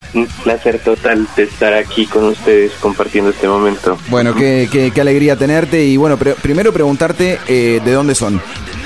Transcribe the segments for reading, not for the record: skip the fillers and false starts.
Un placer total de estar aquí con ustedes compartiendo este momento. Bueno, qué alegría tenerte. Y bueno, primero preguntarte de dónde son.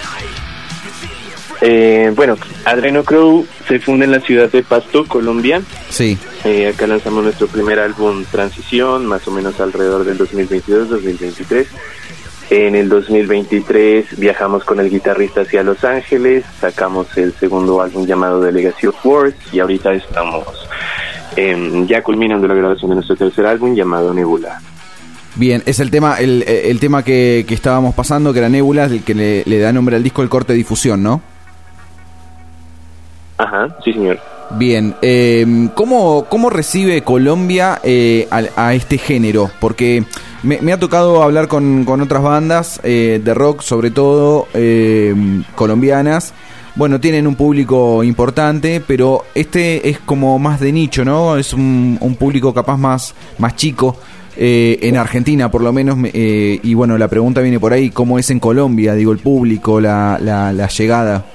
Bueno, Adreno Crow se funda en la ciudad de Pasto, Colombia. Sí. Acá lanzamos nuestro primer álbum Transición, más o menos alrededor del 2022-2023. En el 2023 viajamos con el guitarrista hacia Los Ángeles, sacamos el segundo álbum llamado The Legacy of Words y ahorita estamos ya culminando la grabación de nuestro tercer álbum llamado Nebula. Bien, es el tema el tema que estábamos pasando, que era Nebula, el que le da nombre al disco, el corte difusión, ¿no? Ajá, sí señor. Bien, ¿cómo recibe Colombia a este género? Porque me ha tocado hablar con otras bandas de rock, sobre todo colombianas. Bueno, tienen un público importante, pero este es como más de nicho, ¿no? Es un público capaz más chico, en Argentina por lo menos. Y bueno, la pregunta viene por ahí, ¿cómo es en Colombia? Digo, el público, la llegada.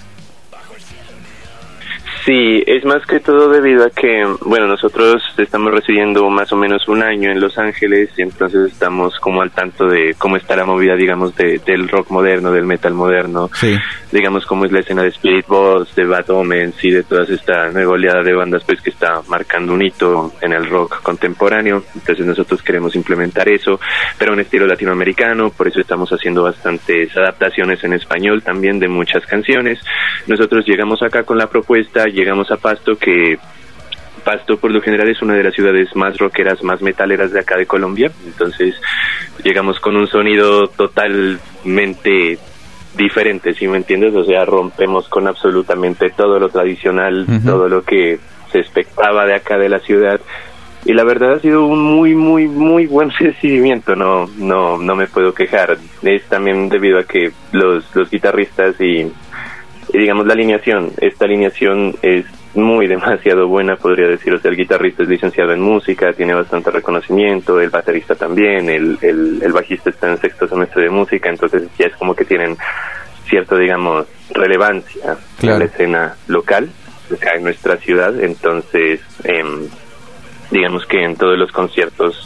Sí, es más que todo debido a que, bueno, nosotros estamos residiendo más o menos un año en Los Ángeles y entonces estamos como al tanto de cómo está la movida, digamos, del rock moderno, del metal moderno, sí. Digamos, cómo es la escena de Spirit Boys, de Bad Omens y de toda esta nueva oleada de bandas pues que está marcando un hito en el rock contemporáneo. Entonces nosotros queremos implementar eso, pero en estilo latinoamericano, por eso estamos haciendo bastantes adaptaciones en español también de muchas canciones. Nosotros llegamos acá con la propuesta, llegamos a Pasto, que Pasto por lo general es una de las ciudades más rockeras, más metaleras de acá de Colombia, entonces llegamos con un sonido totalmente diferente, ¿sí me entiendes? O sea, rompemos con absolutamente todo lo tradicional, todo lo que se expectaba de acá de la ciudad, y la verdad ha sido un muy buen recibimiento, no me puedo quejar. Es también debido a que los guitarristas y digamos esta alineación es demasiado buena, podría decir. O sea, el guitarrista es licenciado en música, tiene bastante reconocimiento, el baterista también, el bajista está en sexto semestre de música, entonces ya es como que tienen cierto, digamos, relevancia en la escena local, o sea, en nuestra ciudad. Entonces, digamos que en todos los conciertos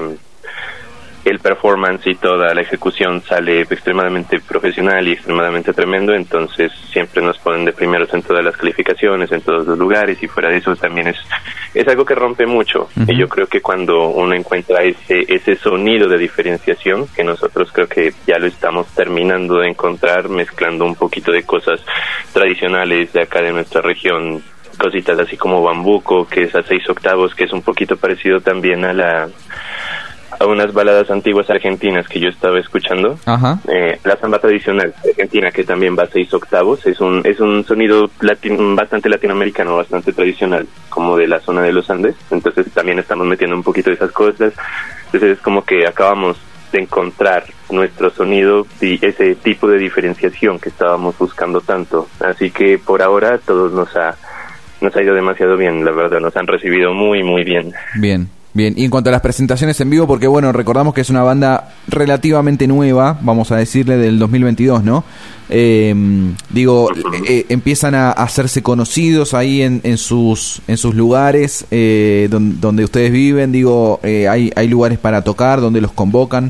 el performance y toda la ejecución sale extremadamente profesional y extremadamente tremendo, entonces siempre nos ponen de primeros en todas las calificaciones, en todos los lugares, y fuera de eso también es algo que rompe mucho. Y yo creo que cuando uno encuentra ese sonido de diferenciación, que nosotros creo que ya lo estamos terminando de encontrar, mezclando un poquito de cosas tradicionales de acá de nuestra región, cositas así como bambuco, que es a 6 octavos, que es un poquito parecido también a unas baladas antiguas argentinas que yo estaba escuchando. Ajá. La samba tradicional argentina, que también va a 6 octavos, es un sonido bastante latinoamericano, bastante tradicional, como de la zona de los Andes. Entonces también estamos metiendo un poquito de esas cosas. Entonces es como que acabamos de encontrar nuestro sonido y ese tipo de diferenciación que estábamos buscando tanto. Así que por ahora todos nos ha ido demasiado bien, la verdad, nos han recibido muy bien. Bien, y en cuanto a las presentaciones en vivo, porque bueno, recordamos que es una banda relativamente nueva, vamos a decirle del 2022, ¿no? Empiezan a hacerse conocidos ahí en sus lugares donde ustedes viven, hay lugares para tocar, donde los convocan.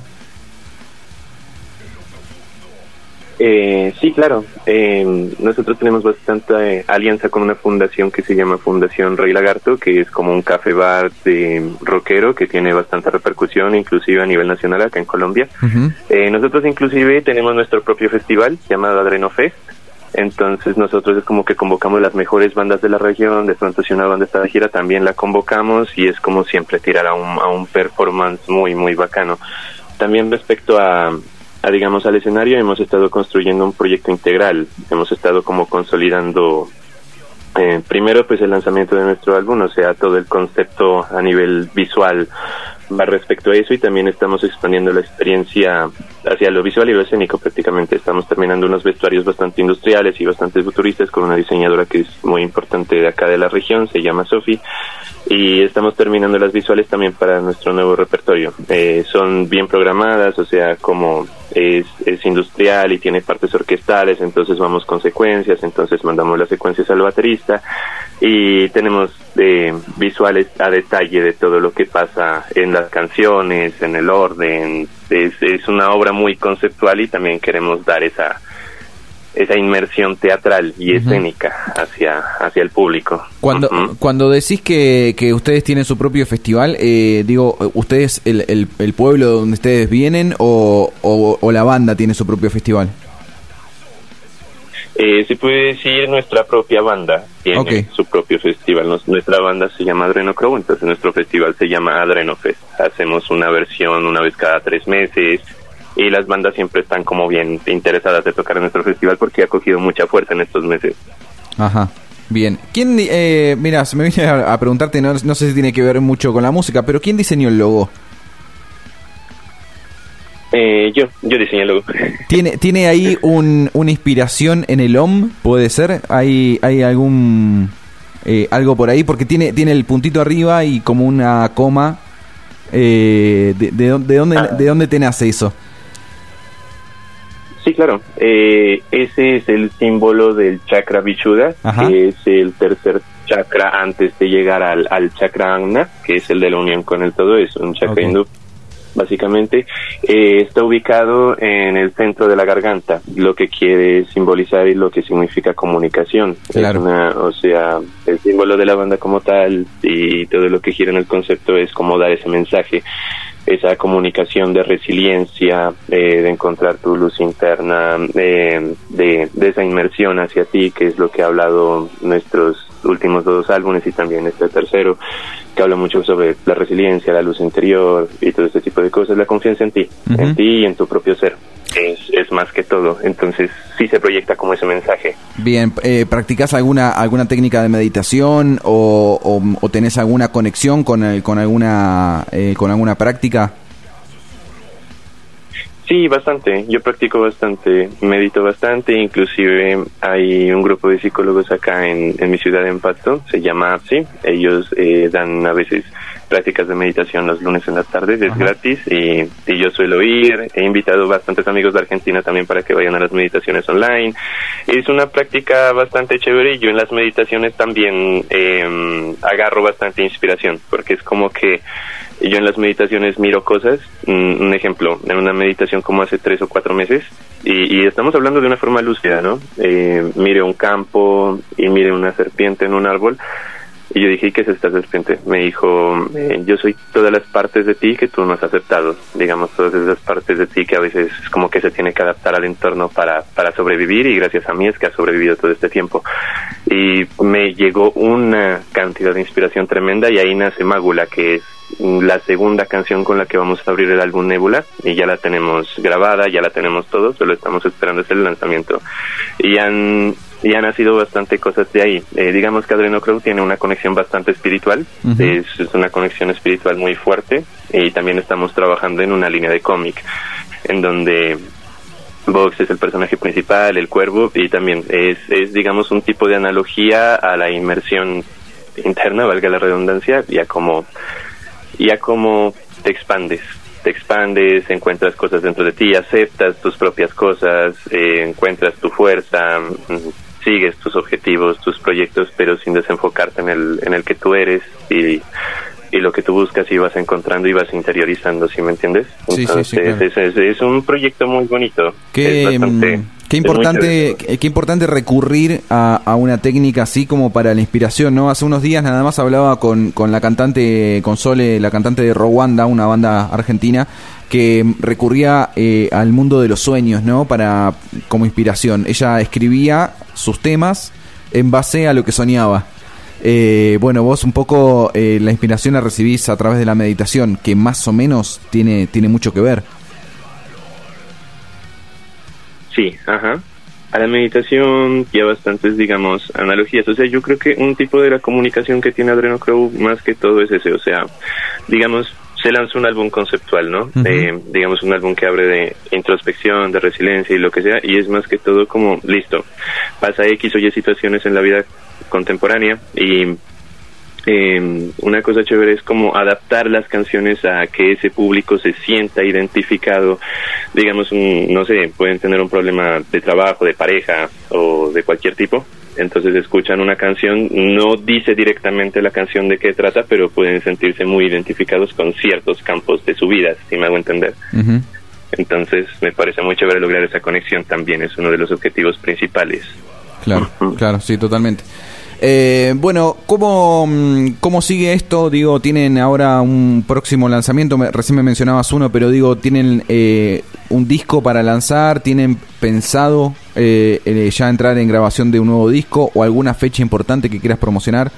Sí, claro. Nosotros tenemos bastante alianza con una fundación que se llama Fundación Rey Lagarto, que es como un café bar de rockero que tiene bastante repercusión, inclusive a nivel nacional acá en Colombia. Nosotros inclusive tenemos nuestro propio festival llamado Adreno Fest. Entonces nosotros es como que convocamos las mejores bandas de la región. De pronto si una banda está de gira también la convocamos, y es como siempre tirar a un performance muy bacano. También respecto digamos al escenario, hemos estado construyendo un proyecto integral. Hemos estado como consolidando primero pues el lanzamiento de nuestro álbum, o sea, todo el concepto a nivel visual va respecto a eso, y también estamos expandiendo la experiencia hacia lo visual y lo escénico prácticamente. Estamos terminando unos vestuarios bastante industriales y bastante futuristas con una diseñadora que es muy importante de acá de la región, se llama Sofi, y estamos terminando las visuales también para nuestro nuevo repertorio. Son bien programadas, o sea, como es industrial y tiene partes orquestales, entonces vamos con secuencias, entonces mandamos las secuencias al baterista y tenemos visuales a detalle de todo lo que pasa en las canciones, en el orden. Es una obra muy conceptual y también queremos dar esa inmersión teatral y escénica hacia el público. Cuando decís que ustedes tienen su propio festival, digo, ¿ustedes, el pueblo donde ustedes vienen o la banda tiene su propio festival? Se puede decir nuestra propia banda tiene su propio festival. Nuestra banda se llama Adrenocrow, entonces nuestro festival se llama Adrenofest. Hacemos una versión una vez cada 3 meses y las bandas siempre están como bien interesadas de tocar en nuestro festival porque ha cogido mucha fuerza en estos meses. Ajá, bien. ¿Quién, mira, se me viene a preguntarte, no sé si tiene que ver mucho con la música, pero ¿quién diseñó el logo? Yo diseñé el logo. ¿Tiene ahí una inspiración en el OM? ¿Puede ser? ¿Hay algún algo por ahí? Porque tiene el puntito arriba y como una coma. ¿De dónde te nace eso? Sí, claro. Ese es el símbolo del chakra Vishuddha, que es el tercer chakra antes de llegar al chakra Ajna, que es el de la unión con el todo, es un chakra hindú. Básicamente está ubicado en el centro de la garganta, lo que quiere simbolizar y lo que significa comunicación. Claro. O sea, el símbolo de la banda como tal y todo lo que gira en el concepto es como dar ese mensaje, esa comunicación de resiliencia, de encontrar tu luz interna, de esa inmersión hacia ti, que es lo que ha hablado nuestros últimos 2 álbumes y también este tercero, que habla mucho sobre la resiliencia, la luz interior y todo este tipo de cosas, la confianza en ti y en tu propio ser. Es más que todo, entonces sí se proyecta como ese mensaje. Bien, ¿practicás alguna técnica de meditación o tenés alguna conexión con alguna práctica? Sí, bastante. Yo practico bastante, medito bastante, inclusive hay un grupo de psicólogos acá en mi ciudad, en Pasto, se llama APSI. Ellos dan a veces prácticas de meditación los lunes en las tardes, es gratis y yo suelo ir. He invitado bastantes amigos de Argentina también para que vayan a las meditaciones online. Es una práctica bastante chévere y yo en las meditaciones también agarro bastante inspiración, porque es como que yo en las meditaciones miro cosas, un ejemplo, en una meditación como hace 3 o 4 meses, y estamos hablando de una forma lúcida, ¿no? Mire un campo y mire una serpiente en un árbol, y yo dije, ¿qué es esta serpiente? Me dijo, yo soy todas las partes de ti que tú no has aceptado, digamos, todas esas partes de ti que a veces es como que se tiene que adaptar al entorno para sobrevivir, y gracias a mí es que ha sobrevivido todo este tiempo. Y me llegó una cantidad de inspiración tremenda, y ahí nace Mágula, que es la segunda canción con la que vamos a abrir el álbum Nebula, y ya la tenemos grabada, ya la tenemos todo, solo estamos esperando el lanzamiento. Y han nacido bastante cosas de ahí. Digamos que Adrenocrow tiene una conexión bastante espiritual, es una conexión espiritual muy fuerte, y también estamos trabajando en una línea de cómic, en donde Vox es el personaje principal, el cuervo, y también es digamos un tipo de analogía a la inmersión interna, valga la redundancia, y a cómo te expandes, encuentras cosas dentro de ti, aceptas tus propias cosas, encuentras tu fuerza, sigues tus objetivos, tus proyectos, pero sin desenfocarte en el que tú eres y lo que tú buscas, y vas encontrando y vas interiorizando, ¿sí me entiendes? Entonces, sí, claro. Es un proyecto muy bonito. Qué importante recurrir a una técnica así como para la inspiración, ¿no? Hace unos días nada más hablaba con la cantante, con Sole, la cantante de Rwanda, una banda argentina, que recurría al mundo de los sueños, ¿no? Como inspiración. Ella escribía sus temas en base a lo que soñaba. Bueno, vos un poco la inspiración la recibís a través de la meditación, que más o menos tiene mucho que ver. Sí, ajá. A la meditación y a bastantes, digamos, analogías. O sea, yo creo que un tipo de la comunicación que tiene Adrenocrow más que todo es ese. O sea, digamos, se lanzó un álbum conceptual, ¿no? Digamos un álbum que abre de introspección, de resiliencia y lo que sea, y es más que todo como, listo, pasa X o Y situaciones en la vida contemporánea y una cosa chévere es como adaptar las canciones a que ese público se sienta identificado. Digamos, no sé, pueden tener un problema de trabajo, de pareja o de cualquier tipo, entonces escuchan una canción, no dice directamente la canción de qué trata, pero pueden sentirse muy identificados con ciertos campos de su vida, si me hago entender. Entonces me parece muy chévere lograr esa conexión, también es uno de los objetivos principales. Claro, claro, sí, totalmente. Bueno, ¿cómo sigue esto? Digo, tienen ahora un próximo lanzamiento, recién me mencionabas uno, pero digo, ¿tienen un disco para lanzar? ¿Tienen pensado ya entrar en grabación de un nuevo disco o alguna fecha importante que quieras promocionar?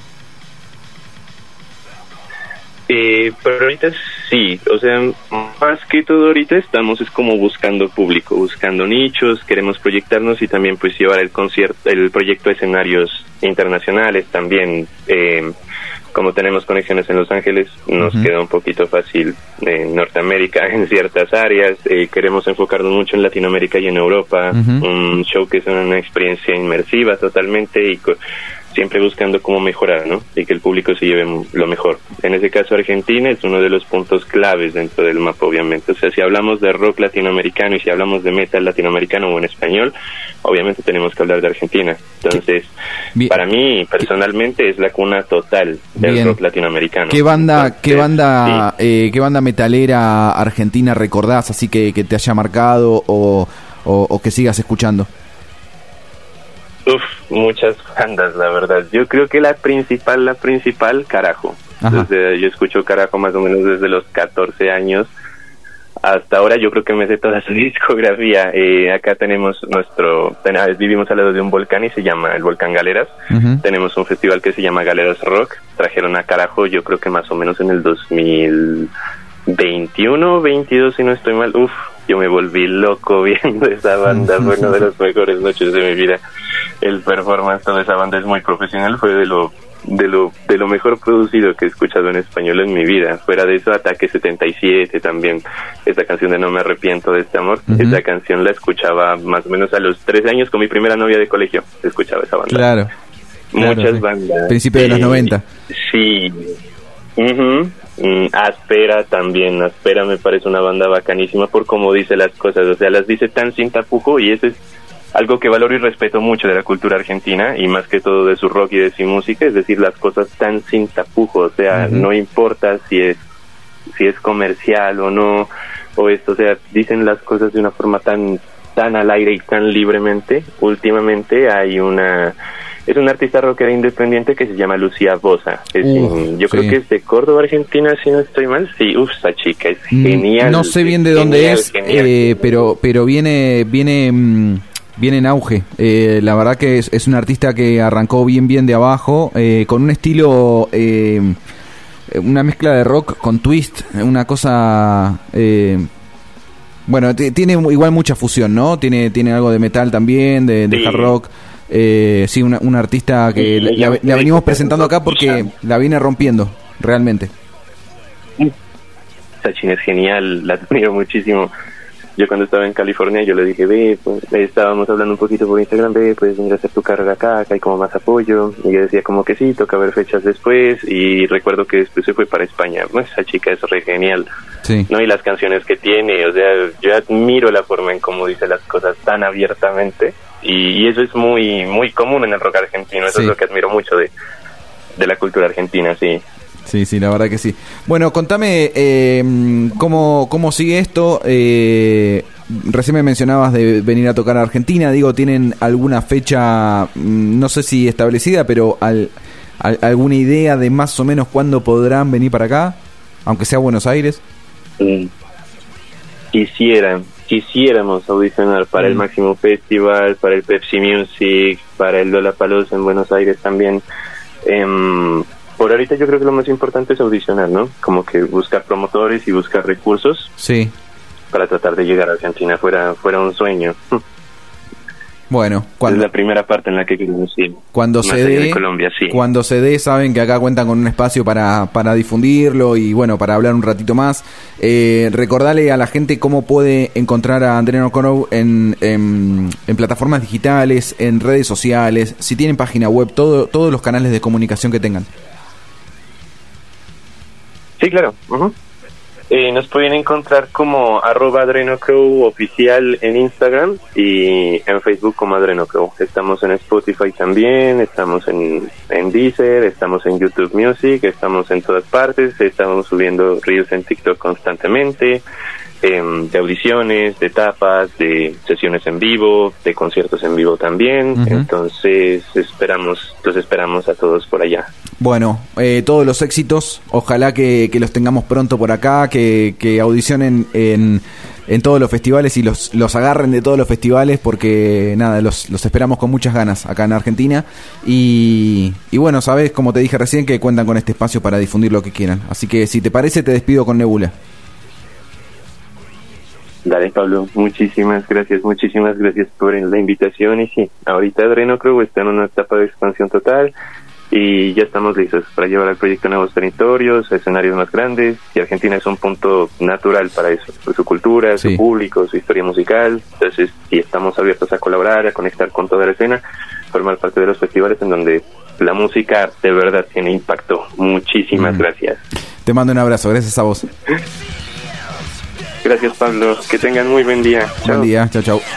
Pero ahorita sí, o sea, más que todo ahorita estamos es como buscando público, buscando nichos, queremos proyectarnos y también pues llevar el proyecto a escenarios internacionales también. Como tenemos conexiones en Los Ángeles, nos queda un poquito fácil en Norteamérica en ciertas áreas. Queremos enfocarnos mucho en Latinoamérica y en Europa, un show que es una experiencia inmersiva totalmente y siempre buscando cómo mejorar, ¿no? Y que el público se lleve lo mejor. En ese caso, Argentina es uno de los puntos claves dentro del mapa, obviamente. O sea, si hablamos de rock latinoamericano y si hablamos de metal latinoamericano o en español, obviamente tenemos que hablar de Argentina. Entonces, para mí, personalmente, es la cuna total del rock latinoamericano. ¿Qué banda metalera argentina recordás, así que te haya marcado o que sigas escuchando? Muchas bandas, la verdad. Yo creo que la principal, Carajo. Entonces, yo escucho Carajo más o menos desde los 14 años hasta ahora. Yo creo que me sé toda su discografía. Acá tenemos vivimos al lado de un volcán y se llama el Volcán Galeras. Tenemos un festival que se llama Galeras Rock. Trajeron a Carajo, yo creo que más o menos en el 2021, 22, si no estoy mal. Yo me volví loco viendo esa banda. Fue una de las mejores noches de mi vida. El performance de esa banda es muy profesional, fue de lo mejor producido que he escuchado en español en mi vida. Fuera de eso, Ataque 77 también, esa canción de No me arrepiento de este amor. Esa canción la escuchaba más o menos a los 13 años con mi primera novia de colegio, escuchaba esa banda. Claro. Muchas bandas. Principio de los 90. Sí. Áspera también. Áspera me parece una banda bacanísima por cómo dice las cosas, o sea, las dice tan sin tapujo, y eso es algo que valoro y respeto mucho de la cultura argentina y más que todo de su rock y de su música, es decir, las cosas tan sin tapujo, o sea, no importa si es comercial o no, o esto, o sea, dicen las cosas de una forma tan al aire y tan libremente. Últimamente es una artista rockera independiente que se llama Lucía Bosa. Yo creo que es de Córdoba, Argentina, si no estoy mal. Sí, esa chica es genial. No sé bien de dónde es, pero viene en auge. La verdad que es un artista que arrancó bien de abajo, con un estilo, una mezcla de rock con twist, una cosa... bueno, tiene igual mucha fusión, ¿no? Tiene algo de metal también, de hard rock. Sí, una artista que la venimos presentando acá porque la viene rompiendo, realmente. Esa china es genial, la admiro muchísimo. Yo cuando estaba en California, yo le dije, estábamos hablando un poquito por Instagram, puedes venir a hacer tu carrera acá hay como más apoyo. Y yo decía como que sí, toca ver fechas después. Y recuerdo que después se fue para España. Esa chica es re genial. Sí. ¿No? Y las canciones que tiene, o sea, yo admiro la forma en cómo dice las cosas tan abiertamente. Y eso es muy común en el rock argentino. Eso es lo que admiro mucho de la cultura argentina, sí. Sí, la verdad que sí. Bueno, contame cómo sigue esto. Recién me mencionabas de venir a tocar a Argentina. Digo, ¿tienen alguna fecha, no sé si establecida, pero alguna idea de más o menos cuándo podrán venir para acá? Aunque sea Buenos Aires. Quisiéramos audicionar para el Máximo Festival, para el Pepsi Music, para el Lollapalooza en Buenos Aires también. Por ahorita yo creo que lo más importante es audicionar, ¿no? Como que buscar promotores y buscar recursos. Sí. Para tratar de llegar a Argentina fuera un sueño. Bueno, es la primera parte en la que queremos ir. Cuando se dé, Colombia, sí. Cuando se dé, saben que acá cuentan con un espacio para difundirlo y bueno, para hablar un ratito más. Recordale a la gente cómo puede encontrar a Adreno Crow en plataformas digitales, en redes sociales, si tienen página web, todos los canales de comunicación que tengan. Sí, claro. Nos pueden encontrar como @AdrenoCrow oficial en Instagram y en Facebook como AdrenoCrow. Estamos en Spotify también, estamos en Deezer, estamos en YouTube Music, estamos en todas partes, estamos subiendo reels en TikTok constantemente, de audiciones, de tapas, de sesiones en vivo, de conciertos en vivo también. Entonces los esperamos a todos por allá. Bueno, todos los éxitos, ojalá que los tengamos pronto por acá, que audicionen en todos los festivales y los agarren de todos los festivales, porque nada, los esperamos con muchas ganas acá en Argentina y bueno, sabes, como te dije recién, que cuentan con este espacio para difundir lo que quieran, así que si te parece te despido con Nebula. Dale, Pablo, muchísimas gracias por la invitación. Y sí, ahorita Adreno Crow está en una etapa de expansión total y ya estamos listos para llevar el proyecto a nuevos territorios, a escenarios más grandes, y Argentina es un punto natural para eso, por su cultura, su público, su historia musical. Entonces, sí, estamos abiertos a colaborar, a conectar con toda la escena, formar parte de los festivales en donde la música de verdad tiene impacto. Muchísimas gracias. Te mando un abrazo, gracias a vos. Gracias, Pablo. Que tengan muy buen día. Buen día. Chao, chao.